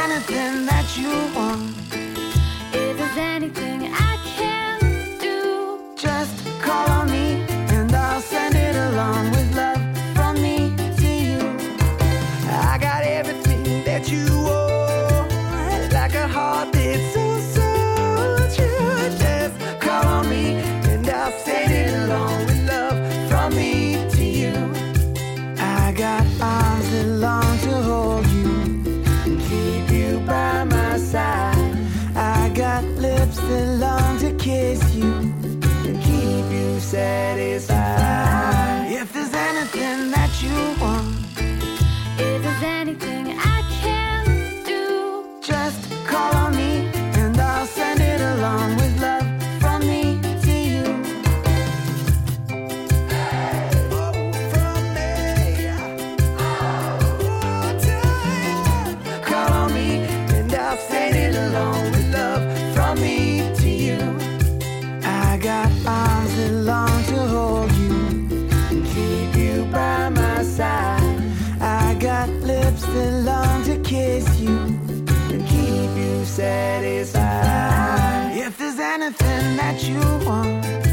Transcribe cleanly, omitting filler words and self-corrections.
anything that you want, if there's anything I can do, just call on me and I'll send it along with love from me to you. I got everything that you want, like a heart that's so true. Just call on me and I'll send it along with love from me to you. I got arms that long to hold you and keep you by my side. I got lips that long to kiss you and keep you satisfied. If there's anything that you want, if there's anything I can do, just call on me and I'll send it along with love from me to you. From me. Call on me and I'll send it along with love from me to you. I got arms that long to hold you and keep you by my side. I got lips that long to kiss you and keep you satisfied. If there's anything that you want,